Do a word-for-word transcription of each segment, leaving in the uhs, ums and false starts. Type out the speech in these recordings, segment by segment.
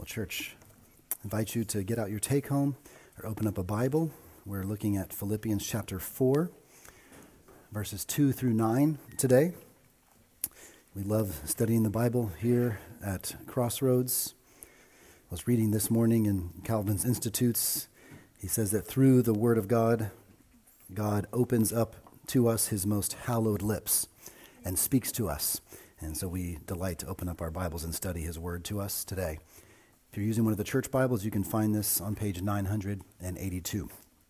Well, church, I invite you to get out your take-home or open up a Bible. We're looking at Philippians chapter four, verses two through nine today. We love studying the Bible here at Crossroads. I was reading this morning in Calvin's Institutes. He says that through the Word of God, God opens up to us his most hallowed lips and speaks to us. And so we delight to open up our Bibles and study his Word to us today. If you're using one of the church Bibles, you can find this on page nine hundred eighty-two.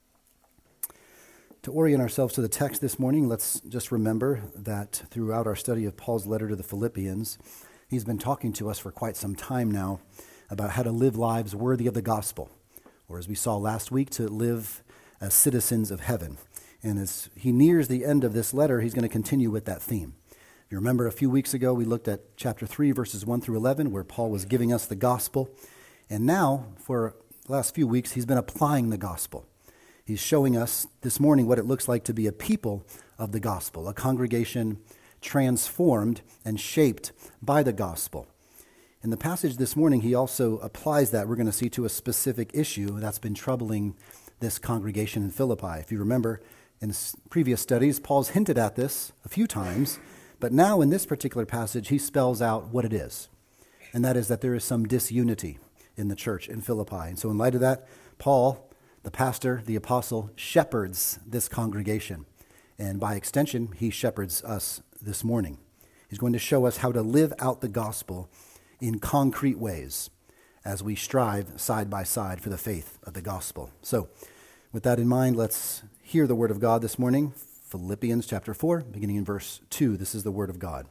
To orient ourselves to the text this morning, let's just remember that throughout our study of Paul's letter to the Philippians, he's been talking to us for quite some time now about how to live lives worthy of the gospel, or as we saw last week, to live as citizens of heaven. And as he nears the end of this letter, he's going to continue with that theme. If you remember, a few weeks ago, we looked at chapter three, verses one through eleven, where Paul was giving us the gospel. And now, for the last few weeks, he's been applying the gospel. He's showing us this morning what it looks like to be a people of the gospel, a congregation transformed and shaped by the gospel. In the passage this morning, he also applies that, we're going to see, to a specific issue that's been troubling this congregation in Philippi. If you remember, in previous studies, Paul's hinted at this a few times, but now in this particular passage, he spells out what it is, and that is that there is some disunity in the church in Philippi. And so in light of that, Paul, the pastor, the apostle, shepherds this congregation. And by extension, he shepherds us this morning. He's going to show us how to live out the gospel in concrete ways as we strive side by side for the faith of the gospel. So with that in mind, let's hear the word of God this morning. Philippians chapter four, beginning in verse two. This is the word of God.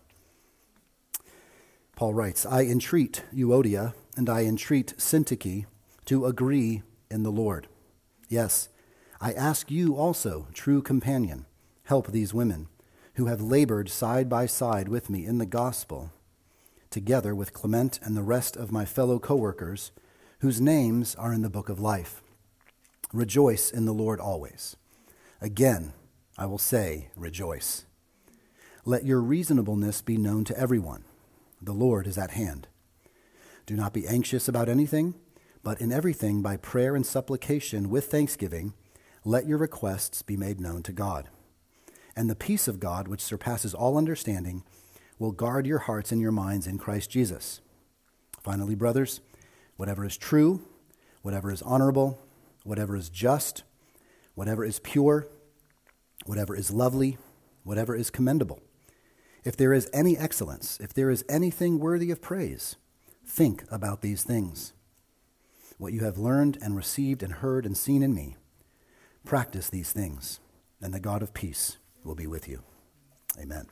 Paul writes, I entreat Euodia and I entreat Syntyche to agree in the Lord. Yes, I ask you also, true companion, help these women who have labored side by side with me in the gospel, together with Clement and the rest of my fellow co-workers, whose names are in the book of life. Rejoice in the Lord always. Again, I will say, rejoice. Let your reasonableness be known to everyone. The Lord is at hand. Do not be anxious about anything, but in everything by prayer and supplication with thanksgiving, let your requests be made known to God. And the peace of God, which surpasses all understanding, will guard your hearts and your minds in Christ Jesus. Finally, brothers, whatever is true, whatever is honorable, whatever is just, whatever is pure, whatever is lovely, whatever is commendable, if there is any excellence, if there is anything worthy of praise, think about these things. What you have learned and received and heard and seen in me, practice these things, and the God of peace will be with you. Amen.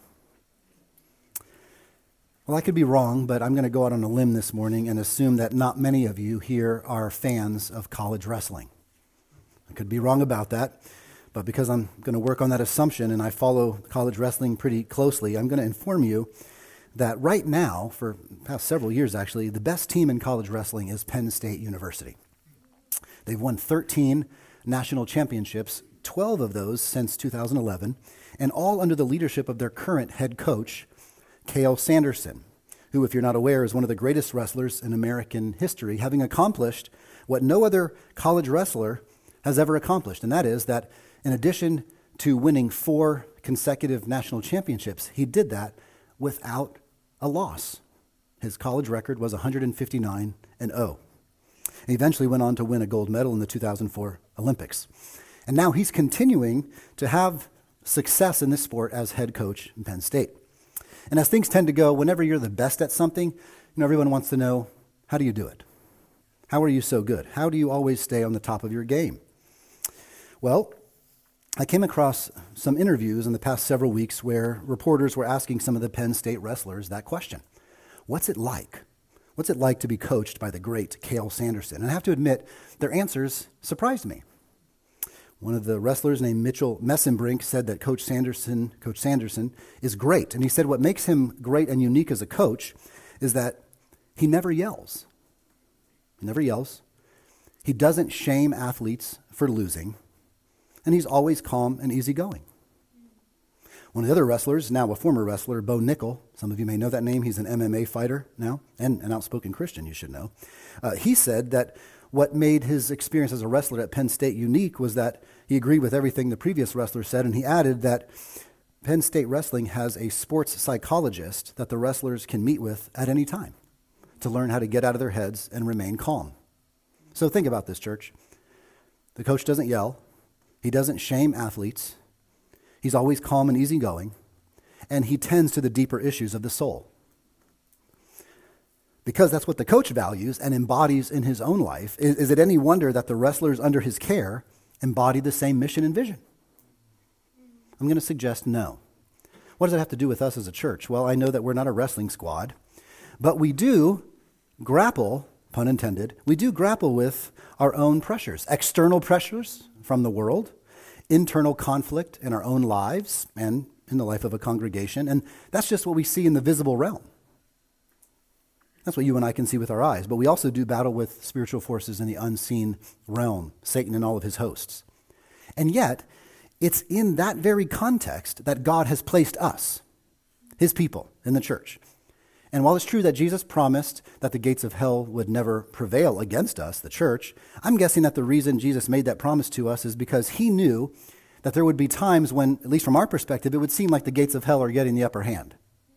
Well, I could be wrong, but I'm going to go out on a limb this morning and assume that not many of you here are fans of college wrestling. I could be wrong about that. But because I'm going to work on that assumption and I follow college wrestling pretty closely, I'm going to inform you that right now, for the past several years actually, the best team in college wrestling is Penn State University. They've won thirteen national championships, twelve of those since two thousand eleven, and all under the leadership of their current head coach, Cael Sanderson, who, if you're not aware, is one of the greatest wrestlers in American history, having accomplished what no other college wrestler has ever accomplished, and that is that in addition to winning four consecutive national championships, he did that without a loss. His college record was one hundred fifty-nine and oh. He eventually went on to win a gold medal in the two thousand four Olympics. And now he's continuing to have success in this sport as head coach in Penn State. And as things tend to go, whenever you're the best at something, you know, everyone wants to know, how do you do it? How are you so good? How do you always stay on the top of your game? Well, I came across some interviews in the past several weeks where reporters were asking some of the Penn State wrestlers that question. What's it like? What's it like to be coached by the great Cael Sanderson? And I have to admit, their answers surprised me. One of the wrestlers named Mitchell Messenbrink said that Coach Sanderson, Coach Sanderson is great. And he said what makes him great and unique as a coach is that he never yells. He never yells. He doesn't shame athletes for losing. And he's always calm and easygoing. One of the other wrestlers, now a former wrestler, Bo Nickel, some of you may know that name, he's an M M A fighter now, and an outspoken Christian, you should know. Uh, he said that what made his experience as a wrestler at Penn State unique was that he agreed with everything the previous wrestler said, and he added that Penn State Wrestling has a sports psychologist that the wrestlers can meet with at any time to learn how to get out of their heads and remain calm. So think about this, church. The coach doesn't yell. He doesn't shame athletes. He's always calm and easygoing, and he tends to the deeper issues of the soul. Because that's what the coach values and embodies in his own life, is, is it any wonder that the wrestlers under his care embody the same mission and vision? I'm going to suggest no. What does that have to do with us as a church? Well, I know that we're not a wrestling squad, but we do grapple, pun intended, we do grapple with our own pressures, external pressures from the world, internal conflict in our own lives and in the life of a congregation, and that's just what we see in the visible realm. That's what you and I can see with our eyes, but we also do battle with spiritual forces in the unseen realm, Satan and all of his hosts. And yet, it's in that very context that God has placed us, his people, in the church. And while it's true that Jesus promised that the gates of hell would never prevail against us, the church, I'm guessing that the reason Jesus made that promise to us is because he knew that there would be times when, at least from our perspective, it would seem like the gates of hell are getting the upper hand.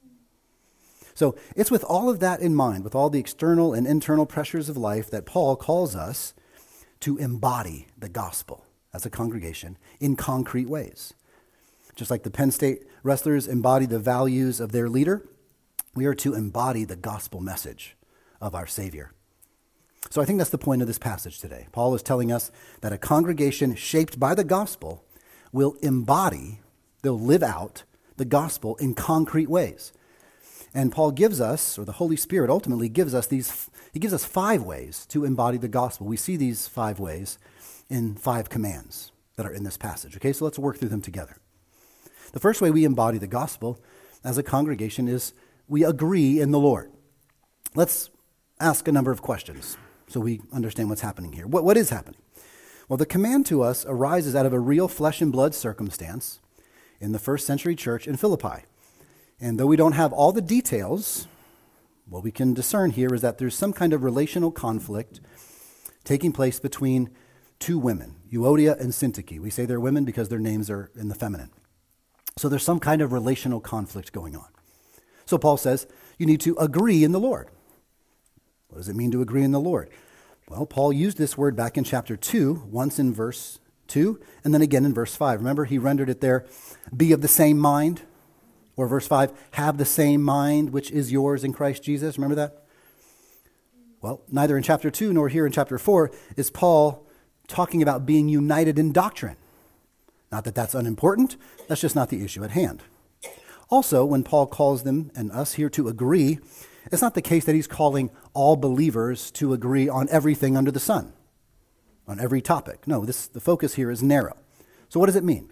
So it's with all of that in mind, with all the external and internal pressures of life, that Paul calls us to embody the gospel as a congregation in concrete ways. Just like the Penn State wrestlers embody the values of their leader, we are to embody the gospel message of our Savior. So I think that's the point of this passage today. Paul is telling us that a congregation shaped by the gospel will embody, they'll live out the gospel in concrete ways. And Paul gives us, or the Holy Spirit ultimately gives us these, he gives us five ways to embody the gospel. We see these five ways in five commands that are in this passage. Okay, so let's work through them together. The first way we embody the gospel as a congregation is we agree in the Lord. Let's ask a number of questions so we understand what's happening here. What, what is happening? Well, the command to us arises out of a real flesh and blood circumstance in the first century church in Philippi. And though we don't have all the details, what we can discern here is that there's some kind of relational conflict taking place between two women, Euodia and Syntyche. We say they're women because their names are in the feminine. So there's some kind of relational conflict going on. So Paul says, you need to agree in the Lord. What does it mean to agree in the Lord? Well, Paul used this word back in chapter two, once in verse two, and then again in verse five. Remember, he rendered it there, be of the same mind. Or verse five, have the same mind which is yours in Christ Jesus. Remember that? Well, neither in chapter two nor here in chapter four is Paul talking about being united in doctrine. Not that that's unimportant, that's just not the issue at hand. Also, when Paul calls them and us here to agree, it's not the case that he's calling all believers to agree on everything under the sun, on every topic. No, this, the focus here is narrow. So what does it mean?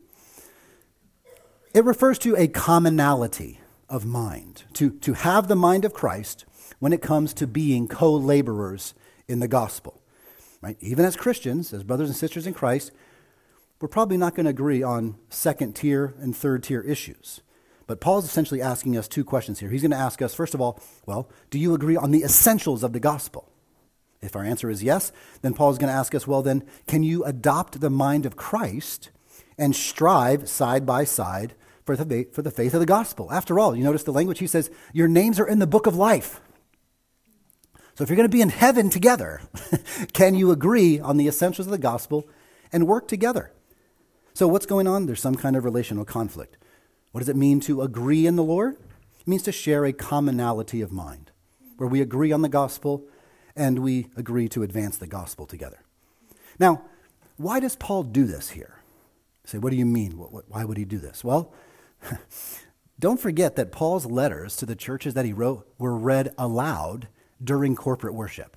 It refers to a commonality of mind, to, to have the mind of Christ when it comes to being co-laborers in the gospel. Right? Even as Christians, as brothers and sisters in Christ, we're probably not going to agree on second tier and third tier issues. But Paul's essentially asking us two questions here. He's going to ask us, first of all, well, do you agree on the essentials of the gospel? If our answer is yes, then Paul's going to ask us, well, then, can you adopt the mind of Christ and strive side by side for the faith, for the faith of the gospel? After all, you notice the language, he says, your names are in the book of life. So if you're going to be in heaven together, can you agree on the essentials of the gospel and work together? So what's going on? There's some kind of relational conflict. What does it mean to agree in the Lord? It means to share a commonality of mind, where we agree on the gospel and we agree to advance the gospel together. Now, why does Paul do this here? You say, what do you mean? What, what, why would he do this? Well, don't forget that Paul's letters to the churches that he wrote were read aloud during corporate worship.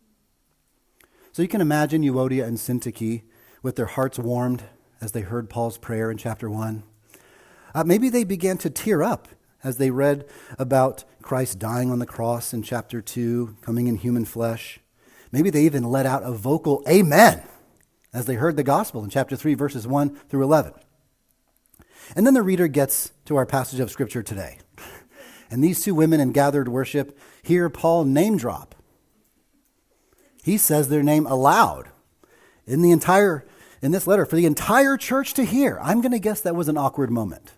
So you can imagine Euodia and Syntyche with their hearts warmed as they heard Paul's prayer in chapter one. Uh, maybe they began to tear up as they read about Christ dying on the cross in chapter two, coming in human flesh. Maybe they even let out a vocal amen as they heard the gospel in chapter three, verses one through eleven. And then the reader gets to our passage of Scripture today. And these two women in gathered worship hear Paul name drop. He says their name aloud in the entire, in this letter for the entire church to hear. I'm going to guess that was an awkward moment.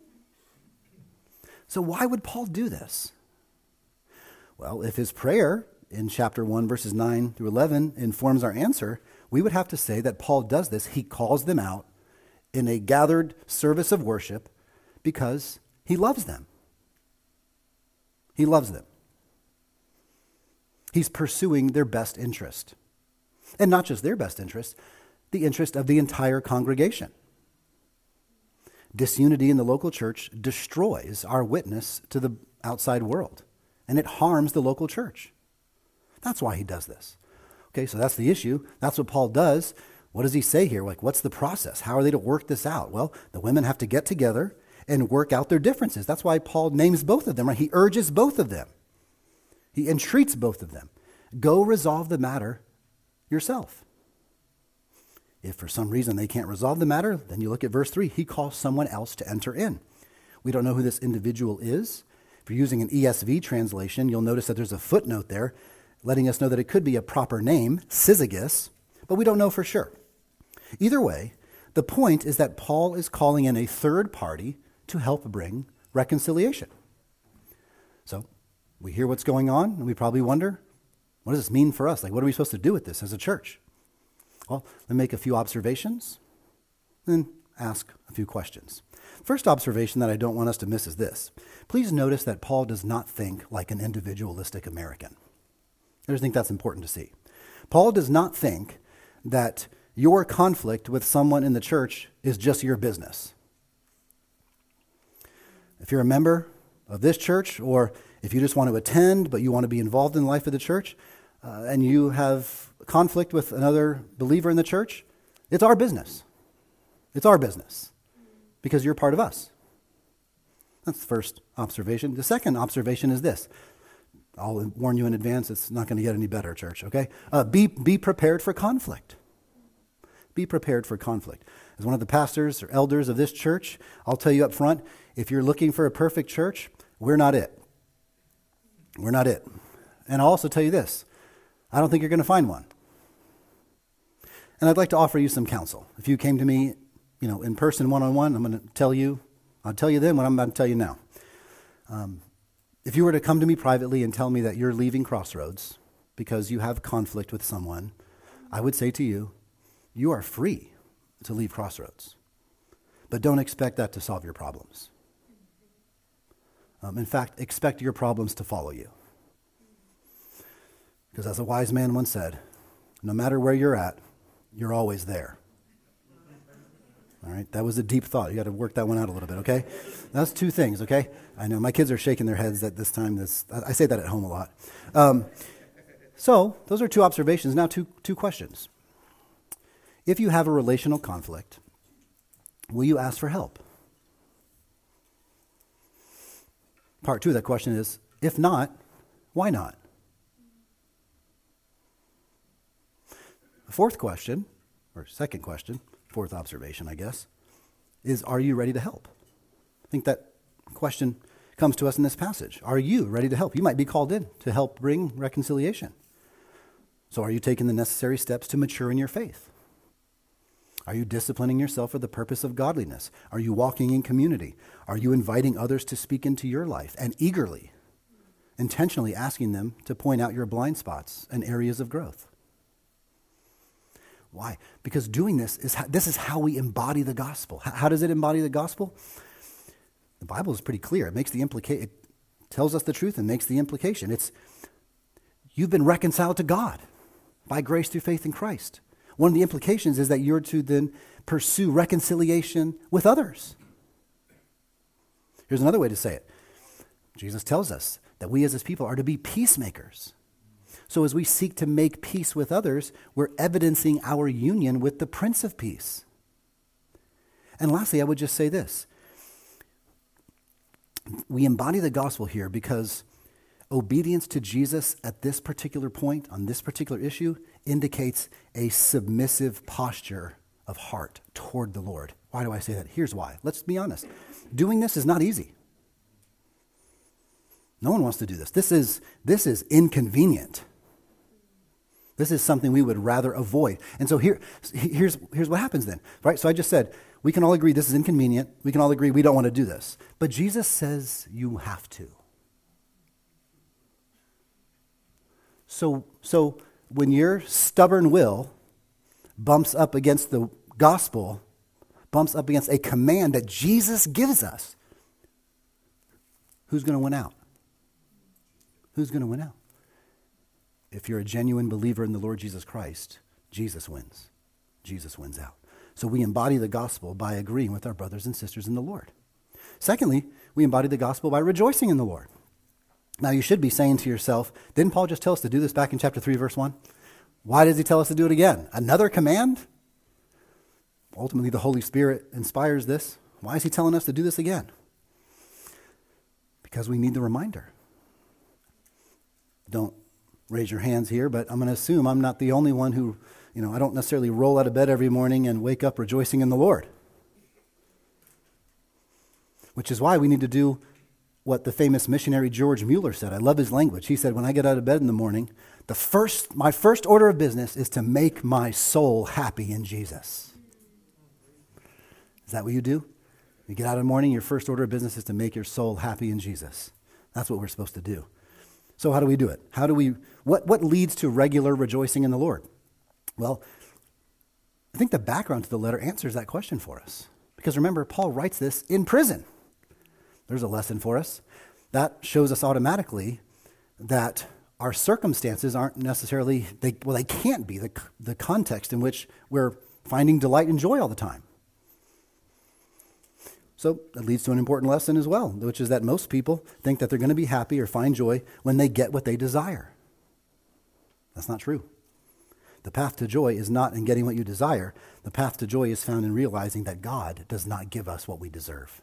So why would Paul do this? Well, if his prayer in chapter one, verses nine through eleven informs our answer, we would have to say that Paul does this. He calls them out in a gathered service of worship because he loves them. He loves them. He's pursuing their best interest. And not just their best interest, the interest of the entire congregation. Disunity in the local church destroys our witness to the outside world, and it harms the local church. That's why he does this. Okay, so that's the issue. That's what Paul does. What does he say here? Like, what's the process? How are they to work this out? Well, the women have to get together and work out their differences. That's why Paul names both of them, right? He urges both of them. He entreats both of them. Go resolve the matter yourself. If for some reason they can't resolve the matter, then you look at verse three. He calls someone else to enter in. We don't know who this individual is. If you're using an E S V translation, you'll notice that there's a footnote there letting us know that it could be a proper name, Syzygus, but we don't know for sure. Either way, the point is that Paul is calling in a third party to help bring reconciliation. So we hear what's going on, and we probably wonder, what does this mean for us? Like, what are we supposed to do with this as a church? Well, let me make a few observations, and then ask a few questions. First observation that I don't want us to miss is this. Please notice that Paul does not think like an individualistic American. I just think that's important to see. Paul does not think that your conflict with someone in the church is just your business. If you're a member of this church, or if you just want to attend but you want to be involved in the life of the church, uh, and you have conflict with another believer in the church, it's our business. It's our business because you're part of us. That's the first observation. The second observation is this. I'll warn you in advance, it's not going to get any better, church, okay? Uh, be, be prepared for conflict. Be prepared for conflict. As one of the pastors or elders of this church, I'll tell you up front, if you're looking for a perfect church, we're not it. We're not it. And I'll also tell you this, I don't think you're going to find one. And I'd like to offer you some counsel. If you came to me, you know, in person, one-on-one, I'm going to tell you, I'll tell you then what I'm about to tell you now. Um, if you were to come to me privately and tell me that you're leaving Crossroads because you have conflict with someone, I would say to you, you are free to leave Crossroads. But don't expect that to solve your problems. Um, in fact, expect your problems to follow you. Because as a wise man once said, no matter where you're at, you're always there. All right, that was a deep thought. You got to work that one out a little bit, okay? That's two things, okay? I know my kids are shaking their heads at this time. This I say that at home a lot. Um, so those are two observations. Now two two questions. If you have a relational conflict, will you ask for help? Part two of that question is, if not, why not? The fourth question, or second question, fourth observation, I guess, is are you ready to help? I think that question comes to us in this passage. Are you ready to help? You might be called in to help bring reconciliation. So are you taking the necessary steps to mature in your faith? Are you disciplining yourself for the purpose of godliness? Are you walking in community? Are you inviting others to speak into your life and eagerly, intentionally asking them to point out your blind spots and areas of growth? Why? Because doing this is how, this is how we embody the gospel. How, how does it embody the gospel? The Bible is pretty clear. It makes the implica- it tells us the truth and makes the implication. It's you've been reconciled to God by grace through faith in Christ. One of the implications is that you're to then pursue reconciliation with others. Here's another way to say it. Jesus tells us that we as his people are to be peacemakers. So as we seek to make peace with others, we're evidencing our union with the Prince of Peace. And lastly, I would just say this. We embody the gospel here because obedience to Jesus at this particular point, on this particular issue, indicates a submissive posture of heart toward the Lord. Why do I say that? Here's why. Let's be honest. Doing this is not easy. No one wants to do this. This is, this is inconvenient. This is something we would rather avoid. And so here, here's, here's what happens then, right? So I just said, we can all agree this is inconvenient. We can all agree we don't want to do this. But Jesus says you have to. So, so when your stubborn will bumps up against the gospel, bumps up against a command that Jesus gives us, who's going to win out? Who's going to win out? If you're a genuine believer in the Lord Jesus Christ, Jesus wins. Jesus wins out. So we embody the gospel by agreeing with our brothers and sisters in the Lord. Secondly, we embody the gospel by rejoicing in the Lord. Now you should be saying to yourself, didn't Paul just tell us to do this back in chapter three, verse one? Why does he tell us to do it again? Another command? Ultimately, the Holy Spirit inspires this. Why is he telling us to do this again? Because we need the reminder. Don't raise your hands here, but I'm going to assume I'm not the only one who, you know, I don't necessarily roll out of bed every morning and wake up rejoicing in the Lord. Which is why we need to do what the famous missionary George Mueller said. I love his language. He said, when I get out of bed in the morning, the first, my first order of business is to make my soul happy in Jesus. Is that what you do? You get out in the morning, your first order of business is to make your soul happy in Jesus. That's what we're supposed to do. So how do we do it? How do we, what, what leads to regular rejoicing in the Lord? Well, I think the background to the letter answers that question for us. Because remember, Paul writes this in prison. There's a lesson for us. That shows us automatically that our circumstances aren't necessarily, they, well, they can't be the, the context in which we're finding delight and joy all the time. So that leads to an important lesson as well, which is that most people think that they're going to be happy or find joy when they get what they desire. That's not true. The path to joy is not in getting what you desire. The path to joy is found in realizing that God does not give us what we deserve.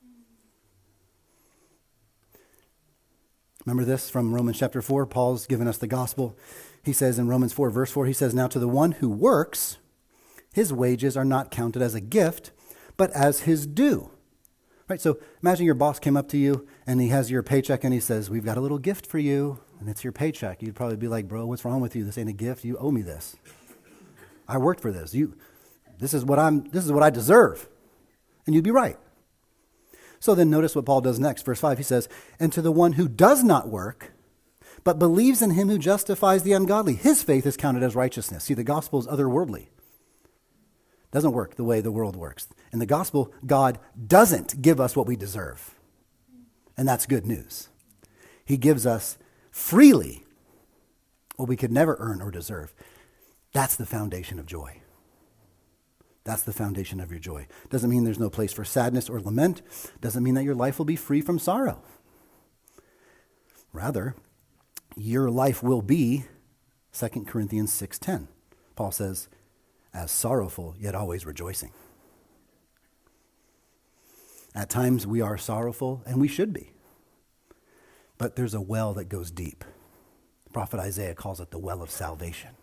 Remember this from Romans chapter four? Paul's given us the gospel. He says in Romans four, verse four, he says, now to the one who works, his wages are not counted as a gift, but as his due. Right, so imagine your boss came up to you and he has your paycheck and he says, we've got a little gift for you, and it's your paycheck. You'd probably be like, bro, what's wrong with you? This ain't a gift. You owe me this. I worked for this. You, this is what I'm, this is what I deserve. And you'd be right. So then notice what Paul does next. Verse five, he says, and to the one who does not work, but believes in him who justifies the ungodly, his faith is counted as righteousness. See, the gospel is otherworldly. Doesn't work the way the world works. In the gospel, God doesn't give us what we deserve. And that's good news. He gives us freely what we could never earn or deserve. That's the foundation of joy. That's the foundation of your joy. Doesn't mean there's no place for sadness or lament. Doesn't mean that your life will be free from sorrow. Rather, your life will be, Second Corinthians six ten. Paul says, as sorrowful, yet always rejoicing. At times we are sorrowful, and we should be. But there's a well that goes deep. The prophet Isaiah calls it the well of salvation.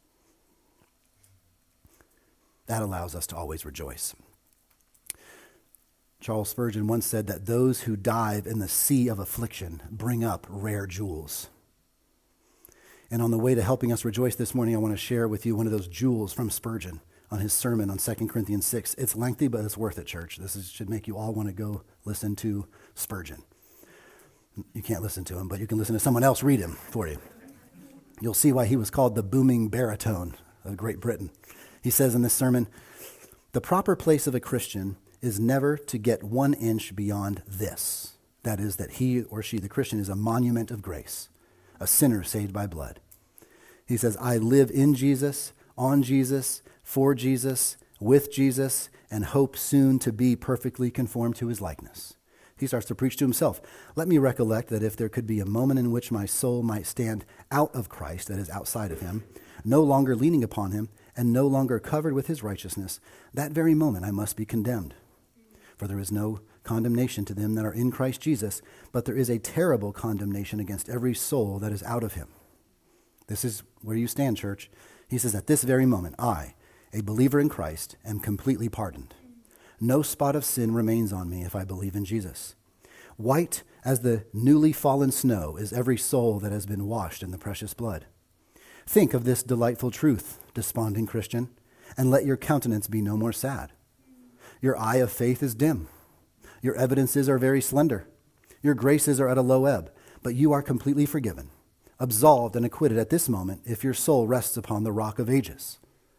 That allows us to always rejoice. Charles Spurgeon once said that those who dive in the sea of affliction bring up rare jewels. And on the way to helping us rejoice this morning, I want to share with you one of those jewels from Spurgeon on his sermon on Second Corinthians six. It's lengthy, but it's worth it, church. This is, should make you all want to go listen to Spurgeon. You can't listen to him, but you can listen to someone else read him for you. You'll see why he was called the booming baritone of Great Britain. He says in this sermon, the proper place of a Christian is never to get one inch beyond this. That is, that he or she, the Christian, is a monument of grace, a sinner saved by blood. He says, I live in Jesus, on Jesus, for Jesus, with Jesus, and hope soon to be perfectly conformed to his likeness. He starts to preach to himself. Let me recollect that if there could be a moment in which my soul might stand out of Christ, that is outside of him, no longer leaning upon him, and no longer covered with his righteousness, that very moment I must be condemned. For there is no condemnation to them that are in Christ Jesus, but there is a terrible condemnation against every soul that is out of him. This is where you stand, church. He says, at this very moment, I, a believer in Christ, am completely pardoned. No spot of sin remains on me if I believe in Jesus. White as the newly fallen snow is every soul that has been washed in the precious blood. Think of this delightful truth, desponding Christian, and let your countenance be no more sad. Your eye of faith is dim. Your evidences are very slender. Your graces are at a low ebb, but you are completely forgiven, absolved and acquitted at this moment if your soul rests upon the rock of ages.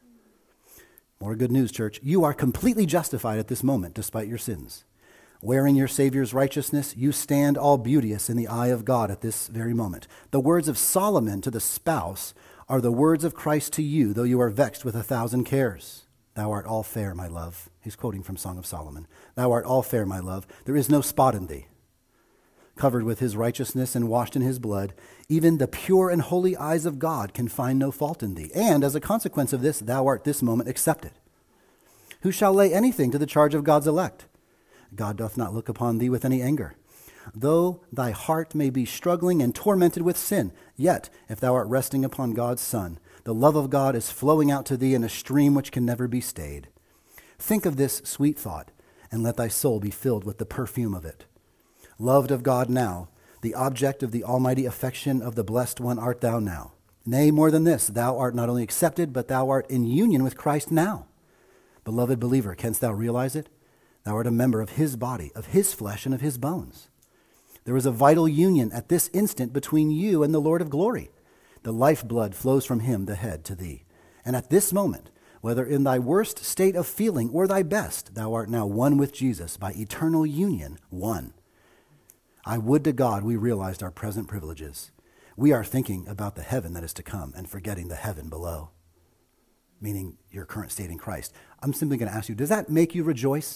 More good news, church. You are completely justified at this moment despite your sins. Wearing your Savior's righteousness, you stand all beauteous in the eye of God at this very moment. The words of Solomon to the spouse are the words of Christ to you, though you are vexed with a thousand cares. Thou art all fair, my love. He's quoting from Song of Solomon. Thou art all fair, my love. There is no spot in thee. Covered with his righteousness and washed in his blood, even the pure and holy eyes of God can find no fault in thee. And as a consequence of this, thou art this moment accepted. Who shall lay anything to the charge of God's elect? God doth not look upon thee with any anger. Though thy heart may be struggling and tormented with sin, yet if thou art resting upon God's Son, the love of God is flowing out to thee in a stream which can never be stayed. Think of this sweet thought, and let thy soul be filled with the perfume of it. Loved of God now, the object of the almighty affection of the blessed one art thou now. Nay, more than this, thou art not only accepted, but thou art in union with Christ now. Beloved believer, canst thou realize it? Thou art a member of his body, of his flesh, and of his bones. There is a vital union at this instant between you and the Lord of glory. The lifeblood flows from him, the head, to thee. And at this moment, whether in thy worst state of feeling or thy best, thou art now one with Jesus by eternal union, one. I would to God we realized our present privileges. We are thinking about the heaven that is to come and forgetting the heaven below, meaning your current state in Christ. I'm simply going to ask you, does that make you rejoice?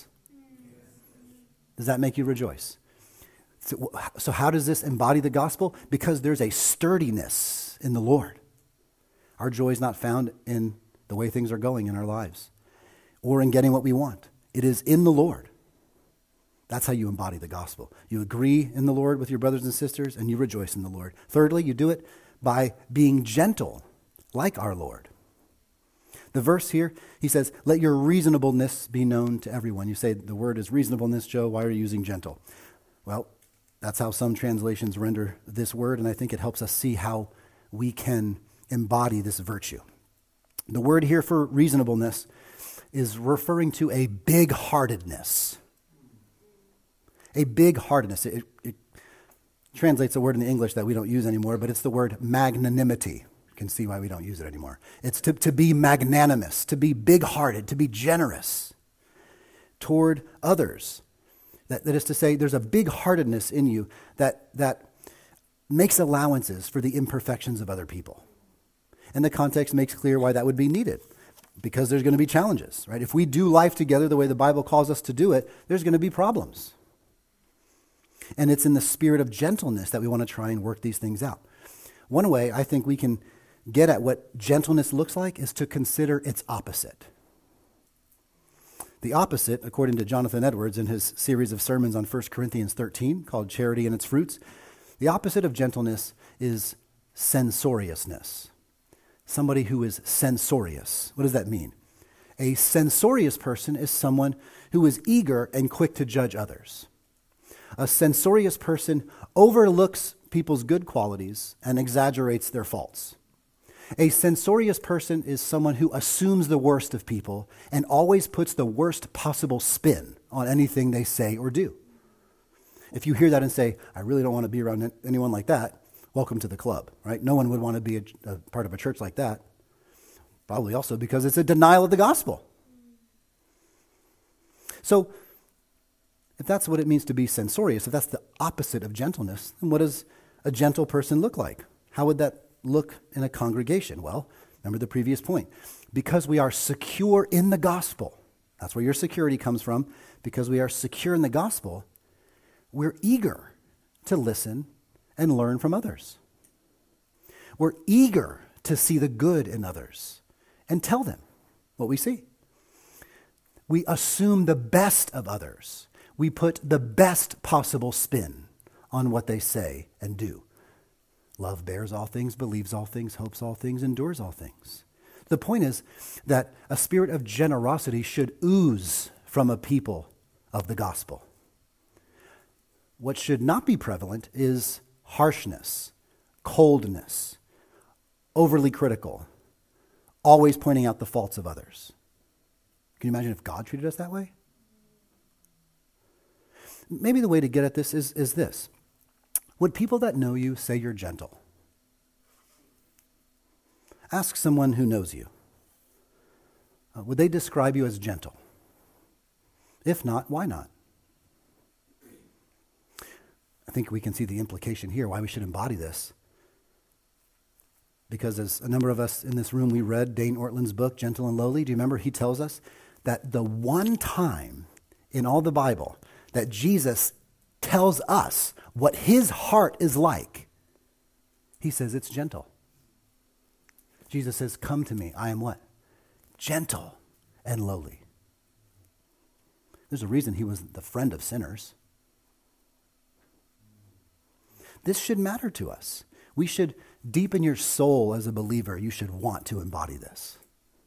Does that make you rejoice? So, so how does this embody the gospel? Because there's a sturdiness in the Lord. Our joy is not found in the way things are going in our lives or in getting what we want. It is in the Lord. That's how you embody the gospel. You agree in the Lord with your brothers and sisters, and you rejoice in the Lord. Thirdly, you do it by being gentle, like our Lord. The verse here, he says, let your reasonableness be known to everyone. You say, the word is reasonableness, Joe. Why are you using gentle? Well, that's how some translations render this word, and I think it helps us see how we can embody this virtue. The word here for reasonableness is referring to a big-heartedness. A big-heartedness. It, it translates a word in the English that we don't use anymore, but it's the word magnanimity. You can see why we don't use it anymore. It's to, to be magnanimous, to be big-hearted, to be generous toward others. That, that is to say, there's a big-heartedness in you that, that makes allowances for the imperfections of other people. And the context makes clear why that would be needed, because there's going to be challenges, right? If we do life together the way the Bible calls us to do it, there's going to be problems. And it's in the spirit of gentleness that we want to try and work these things out. One way I think we can get at what gentleness looks like is to consider its opposite. The opposite, according to Jonathan Edwards in his series of sermons on First Corinthians thirteen, called Charity and Its Fruits, the opposite of gentleness is censoriousness. Somebody who is censorious. What does that mean? A censorious person is someone who is eager and quick to judge others. A censorious person overlooks people's good qualities and exaggerates their faults. A censorious person is someone who assumes the worst of people and always puts the worst possible spin on anything they say or do. If you hear that and say, I really don't want to be around anyone like that, welcome to the club, right? No one would want to be a, a part of a church like that. Probably also because it's a denial of the gospel. So, if that's what it means to be censorious, if that's the opposite of gentleness, then what does a gentle person look like? How would that look in a congregation? Well, remember the previous point. Because we are secure in the gospel, that's where your security comes from. Because we are secure in the gospel, we're eager to listen and learn from others. We're eager to see the good in others and tell them what we see. We assume the best of others. We put the best possible spin on what they say and do. Love bears all things, believes all things, hopes all things, endures all things. The point is that a spirit of generosity should ooze from a people of the gospel. What should not be prevalent is harshness, coldness, overly critical, always pointing out the faults of others. Can you imagine if God treated us that way? Maybe the way to get at this is, is this. Would people that know you say you're gentle? Ask someone who knows you. Uh, would they describe you as gentle? If not, why not? I think we can see the implication here, why we should embody this. Because as a number of us in this room, we read Dane Ortland's book, Gentle and Lowly. Do you remember he tells us that the one time in all the Bible that Jesus tells us what his heart is like, he says it's gentle. Jesus says, come to me. I am what? Gentle and lowly. There's a reason he was the friend of sinners. This should matter to us. We should, deep in your soul as a believer, you should want to embody this.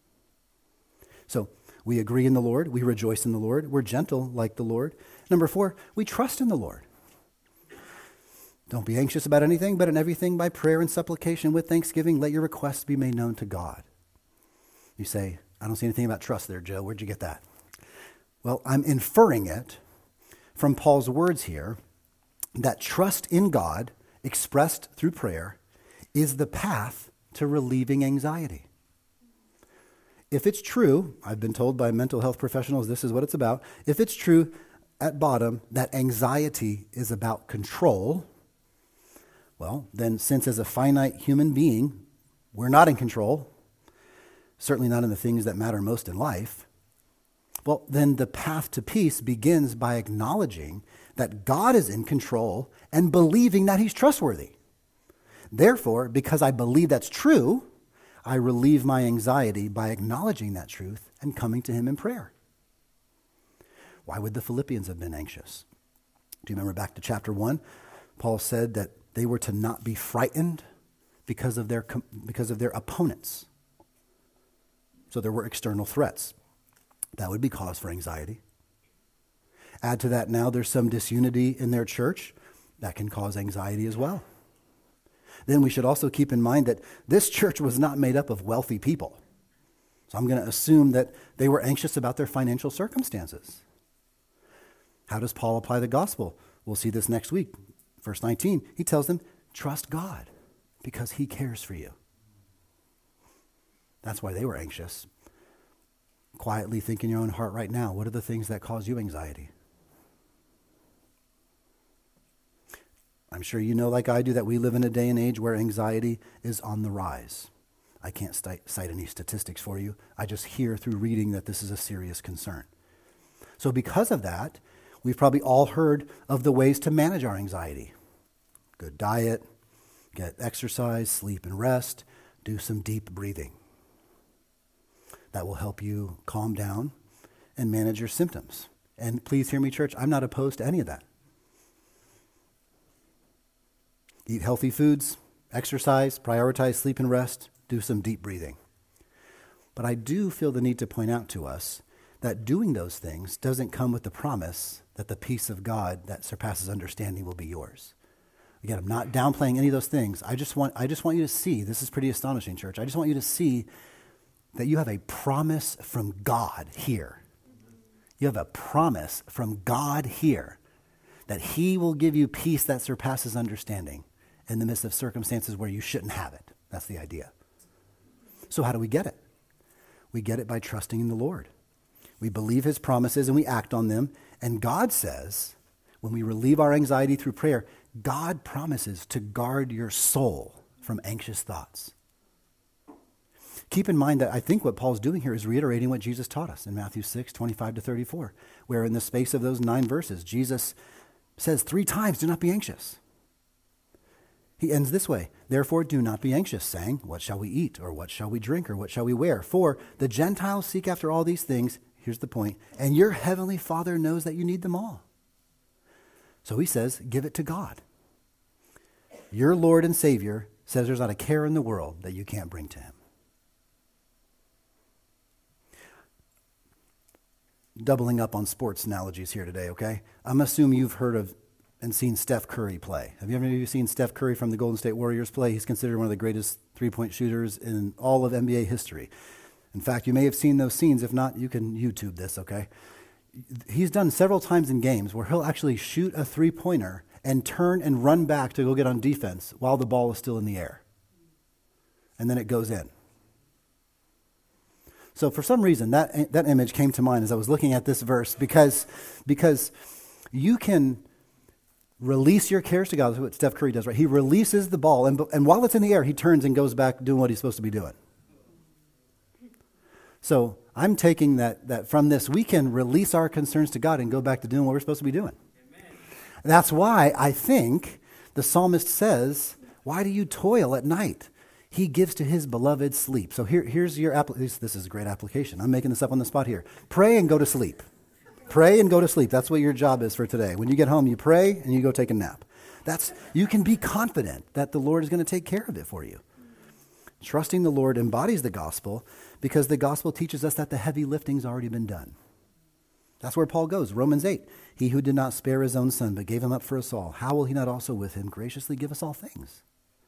So we agree in the Lord. We rejoice in the Lord. We're gentle like the Lord. Number four, we trust in the Lord. Don't be anxious about anything, but in everything by prayer and supplication with thanksgiving, let your requests be made known to God. You say, I don't see anything about trust there, Joe. Where'd you get that? Well, I'm inferring it from Paul's words here that trust in God, expressed through prayer, is the path to relieving anxiety. If it's true, I've been told by mental health professionals this is what it's about. If it's true at bottom that anxiety is about control, well, then since as a finite human being, we're not in control, certainly not in the things that matter most in life, well, then the path to peace begins by acknowledging that God is in control and believing that he's trustworthy. Therefore, because I believe that's true, I relieve my anxiety by acknowledging that truth and coming to him in prayer. Why would the Philippians have been anxious? Do you remember back to chapter one? Paul said that they were to not be frightened because of their because of their opponents. So there were external threats. That would be cause for anxiety. Add to that now there's some disunity in their church. That can cause anxiety as well. Then we should also keep in mind that this church was not made up of wealthy people. So I'm going to assume that they were anxious about their financial circumstances. How does Paul apply the gospel? We'll see this next week. Verse nineteen, he tells them, trust God because he cares for you. That's why they were anxious. Quietly think in your own heart right now, what are the things that cause you anxiety? I'm sure you know, like I do, that we live in a day and age where anxiety is on the rise. I can't st- cite any statistics for you. I just hear through reading that this is a serious concern. So because of that, we've probably all heard of the ways to manage our anxiety. Good diet, get exercise, sleep and rest, do some deep breathing. That will help you calm down and manage your symptoms. And please hear me, church, I'm not opposed to any of that. Eat healthy foods, exercise, prioritize sleep and rest, do some deep breathing. But I do feel the need to point out to us that doing those things doesn't come with the promise that the peace of God that surpasses understanding will be yours. Again, I'm not downplaying any of those things. I just want I just want you to see, this is pretty astonishing, church. I just want you to see that you have a promise from God here. You have a promise from God here that he will give you peace that surpasses understanding in the midst of circumstances where you shouldn't have it. That's the idea. So how do we get it? We get it by trusting in the Lord. We believe his promises and we act on them. And God says, when we relieve our anxiety through prayer, God promises to guard your soul from anxious thoughts. Keep in mind that I think what Paul's doing here is reiterating what Jesus taught us in Matthew six, twenty-five to thirty-four, where in the space of those nine verses, Jesus says three times, do not be anxious. He ends this way, therefore do not be anxious, saying, what shall we eat, or what shall we drink, or what shall we wear? For the Gentiles seek after all these things, here's the point, and your heavenly Father knows that you need them all. So he says, give it to God. Your Lord and Savior says there's not a care in the world that you can't bring to him. doubling up on sports analogies here today, okay? I'm going to assume you've heard of and seen Steph Curry play. Have you ever seen Steph Curry from the Golden State Warriors play? He's considered one of the greatest three-point shooters in all of N B A history. In fact, you may have seen those scenes. If not, you can YouTube this, okay? He's done several times in games where he'll actually shoot a three-pointer and turn and run back to go get on defense while the ball is still in the air. And then it goes in. So for some reason, that that image came to mind as I was looking at this verse because, because you can release your cares to God. That's what Steph Curry does, right? He releases the ball, and, and while it's in the air, he turns and goes back doing what he's supposed to be doing. So I'm taking that, that from this, we can release our concerns to God and go back to doing what we're supposed to be doing. Amen. That's why I think the psalmist says, why do you toil at night? He gives to his beloved sleep. So here, here's your application. This is a great application. I'm making this up on the spot here. Pray and go to sleep. Pray and go to sleep. That's what your job is for today. When you get home, you pray and you go take a nap. That's, you can be confident that the Lord is going to take care of it for you. Trusting the Lord embodies the gospel because the gospel teaches us that the heavy lifting's already been done. That's where Paul goes. Romans eight. He who did not spare his own son, but gave him up for us all, how will he not also with him graciously give us all things?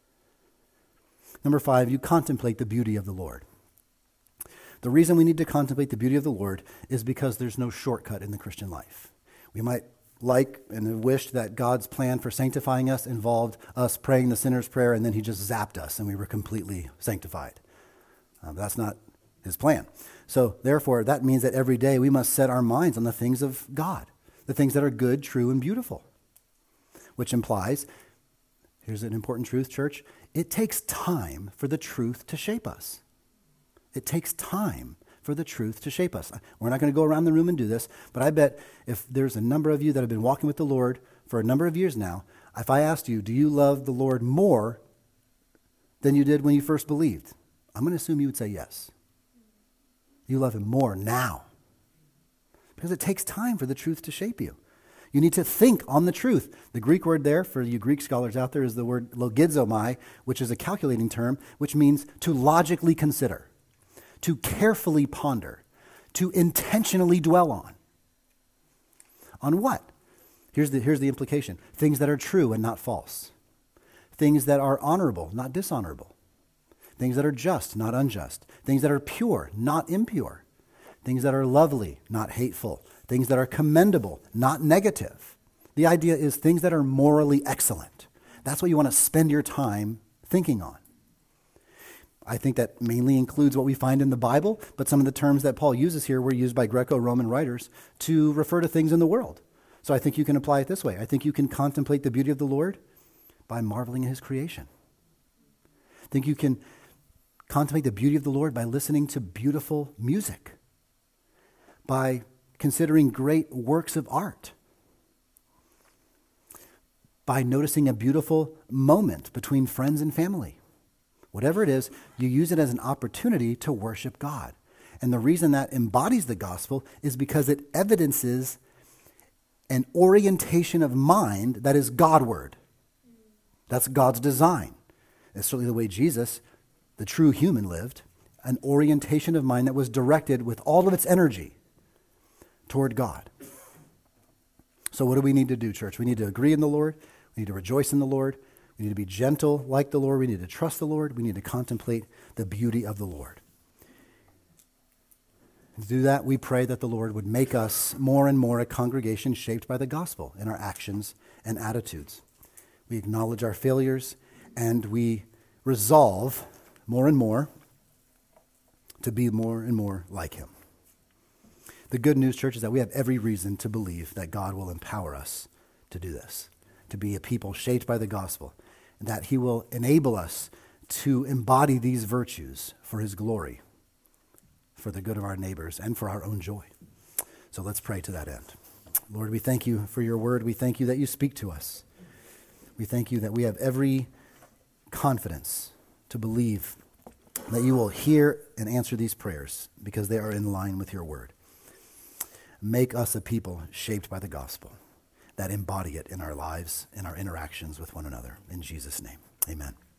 Number five, you contemplate the beauty of the Lord. The reason we need to contemplate the beauty of the Lord is because there's no shortcut in the Christian life. We might like and have wished that God's plan for sanctifying us involved us praying the sinner's prayer and then he just zapped us and we were completely sanctified. Uh, that's not his plan. So therefore, that means that every day we must set our minds on the things of God, the things that are good, true, and beautiful, which implies, here's an important truth, church, it takes time for the truth to shape us. It takes time for the truth to shape us. We're not going to go around the room and do this, but I bet if there's a number of you that have been walking with the Lord for a number of years now, if I asked you, do you love the Lord more than you did when you first believed? I'm going to assume you would say yes. You love him more now. Because it takes time for the truth to shape you. You need to think on the truth. The Greek word there, for you Greek scholars out there, is the word logizomai, which is a calculating term, which means to logically consider, to carefully ponder, to intentionally dwell on. On what? Here's the, here's the implication. Things that are true and not false. Things that are honorable, not dishonorable. Things that are just, not unjust. Things that are pure, not impure. Things that are lovely, not hateful. Things that are commendable, not negative. The idea is things that are morally excellent. That's what you want to spend your time thinking on. I think that mainly includes what we find in the Bible, but some of the terms that Paul uses here were used by Greco-Roman writers to refer to things in the world. So I think you can apply it this way. I think you can contemplate the beauty of the Lord by marveling at his creation. I think you can contemplate the beauty of the Lord by listening to beautiful music, by considering great works of art, by noticing a beautiful moment between friends and family. Whatever it is, you use it as an opportunity to worship God. And the reason that embodies the gospel is because it evidences an orientation of mind that is Godward. That's God's design. It's certainly the way Jesus, the true human, lived, an orientation of mind that was directed with all of its energy toward God. So what do we need to do, church? We need to agree in the Lord. We need to rejoice in the Lord. We need to be gentle like the Lord. We need to trust the Lord. We need to contemplate the beauty of the Lord. To do that, we pray that the Lord would make us more and more a congregation shaped by the gospel in our actions and attitudes. We acknowledge our failures and we resolve more and more to be more and more like him. The good news, church, is that we have every reason to believe that God will empower us to do this, to be a people shaped by the gospel, and that he will enable us to embody these virtues for his glory, for the good of our neighbors, and for our own joy. So let's pray to that end. Lord, we thank you for your word. We thank you that you speak to us. We thank you that we have every confidence to believe that you will hear and answer these prayers because they are in line with your word. Make us a people shaped by the gospel that embody it in our lives, in our interactions with one another. In Jesus' name, amen.